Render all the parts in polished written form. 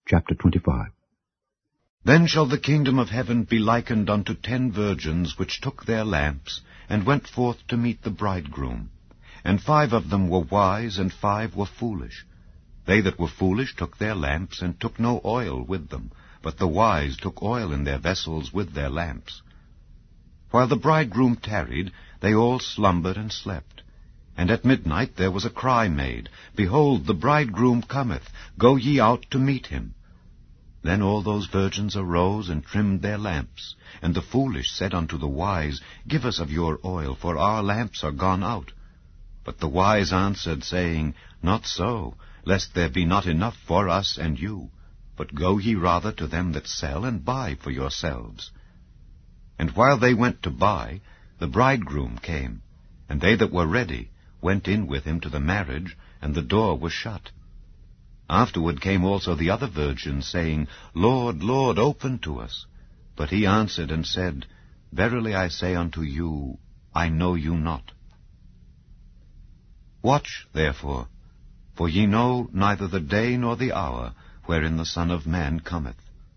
Chapter 25. Then shall the kingdom of heaven be likened unto 10 virgins, which took their lamps, and went forth to meet the bridegroom. And 5 of them were wise, and 5 were foolish. They that were foolish took their lamps, and took no oil with them, but the wise took oil in their vessels with their lamps. While the bridegroom tarried, they all slumbered and slept. And at midnight there was a cry made, Behold, the bridegroom cometh, go ye out to meet him. Then all those virgins arose and trimmed their lamps. And the foolish said unto the wise, Give us of your oil, for our lamps are gone out. But the wise answered, saying, Not so, lest there be not enough for us and you. But go ye rather to them that sell, and buy for yourselves. And while they went to buy, the bridegroom came. And they that were ready went in with him to the marriage, and the door was shut. Afterward came also the other virgins, saying, Lord, Lord, open to us. But he answered and said, Verily I say unto you, I know you not. Watch, therefore, for ye know neither the day nor the hour wherein the Son of Man cometh.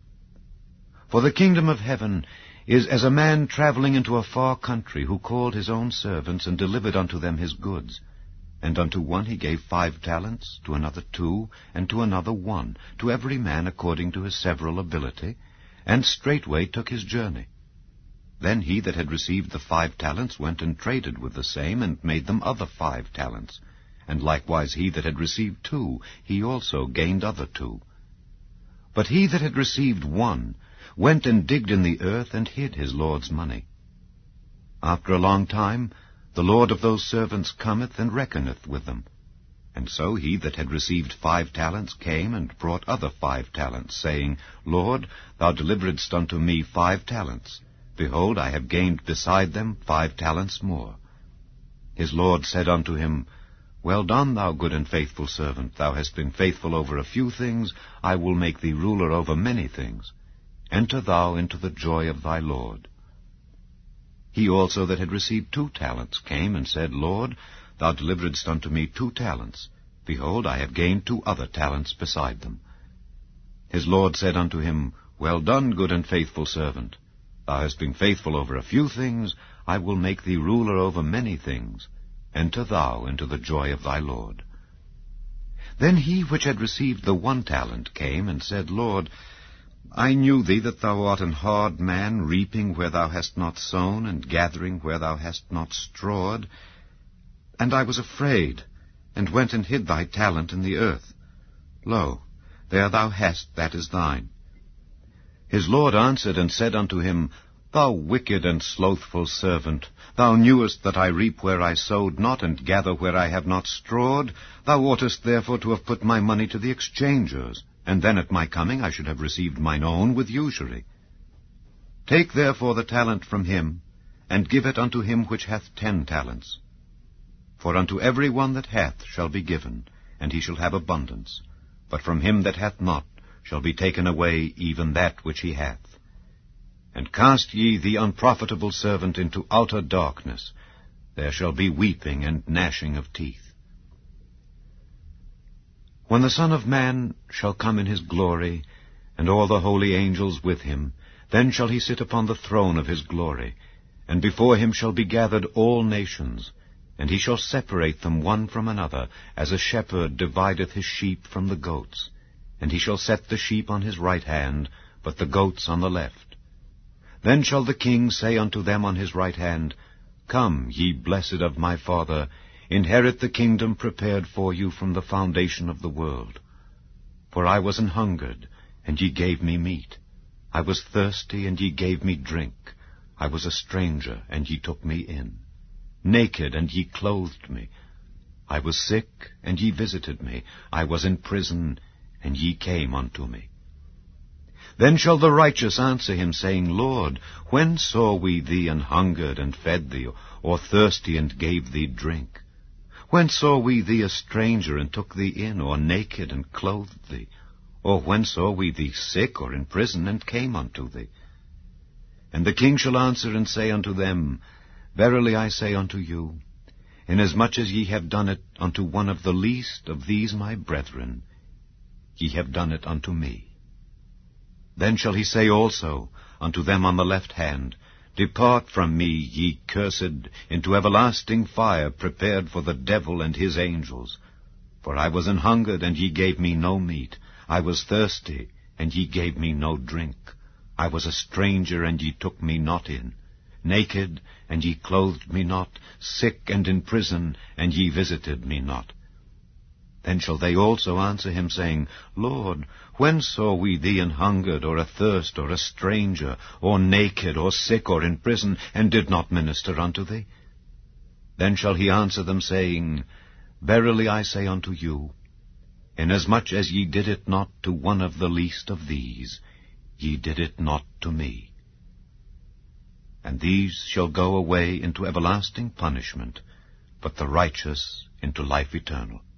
For the kingdom of heaven is as a man travelling into a far country, who called his own servants, and delivered unto them his goods. And unto one he gave 5 talents, to another 2, and to another 1, to every man according to his several ability, and straightway took his journey. Then he that had received the 5 talents went and traded with the same, and made them other 5 talents. And likewise he that had received 2, he also gained other 2. But he that had received 1 went and digged in the earth, and hid his Lord's money. After a long time the Lord of those servants cometh and reckoneth with them. And so he that had received 5 talents came and brought other 5 talents, saying, Lord, thou deliveredst unto me 5 talents. Behold, I have gained beside them 5 talents more. His Lord said unto him, Well done, thou good and faithful servant. Thou hast been faithful over a few things, I will make thee ruler over many things. Enter thou into the joy of thy Lord. He also that had received 2 talents came and said, Lord, thou deliveredst unto me 2 talents. Behold, I have gained 2 other talents beside them. His Lord said unto him, Well done, good and faithful servant. Thou hast been faithful over a few things, I will make thee ruler over many things. Enter thou into the joy of thy Lord. Then he which had received the 1 talent came and said, Lord, I knew thee that thou art an hard man, reaping where thou hast not sown, and gathering where thou hast not strawed. And I was afraid, and went and hid thy talent in the earth. Lo, there thou hast that is thine. His Lord answered and said unto him, Thou wicked and slothful servant, thou knewest that I reap where I sowed not, and gather where I have not strawed. Thou oughtest therefore to have put my money to the exchangers, and then at my coming I should have received mine own with usury. Take therefore the talent from him, and give it unto him which hath 10 talents. For unto every one that hath shall be given, and he shall have abundance. But from him that hath not shall be taken away even that which he hath. And cast ye the unprofitable servant into outer darkness. There shall be weeping and gnashing of teeth. When the Son of Man shall come in his glory, and all the holy angels with him, then shall he sit upon the throne of his glory, and before him shall be gathered all nations, and he shall separate them one from another, as a shepherd divideth his sheep from the goats. And he shall set the sheep on his right hand, but the goats on the left. Then shall the King say unto them on his right hand, Come, ye blessed of my Father, inherit the kingdom prepared for you from the foundation of the world. For I was an hungered, and ye gave me meat. I was thirsty, and ye gave me drink. I was a stranger, and ye took me in. Naked, and ye clothed me. I was sick, and ye visited me. I was in prison, and ye came unto me. Then shall the righteous answer him, saying, Lord, when saw we thee an hungered, and fed thee, or thirsty, and gave thee drink? When saw we thee a stranger, and took thee in, or naked, and clothed thee? Or when saw we thee sick, or in prison, and came unto thee? And the King shall answer and say unto them, Verily I say unto you, inasmuch as ye have done it unto one of the least of these my brethren, ye have done it unto me. Then shall he say also unto them on the left hand, Depart from me, ye cursed, into everlasting fire, prepared for the devil and his angels. For I was an hungered, and ye gave me no meat. I was thirsty, and ye gave me no drink. I was a stranger, and ye took me not in. Naked, and ye clothed me not. Sick and in prison, and ye visited me not. Then shall they also answer him, saying, Lord, when saw we thee an hungered, or athirst, or a stranger, or naked, or sick, or in prison, and did not minister unto thee? Then shall he answer them, saying, Verily I say unto you, inasmuch as ye did it not to one of the least of these, ye did it not to me. And these shall go away into everlasting punishment, but the righteous into life eternal.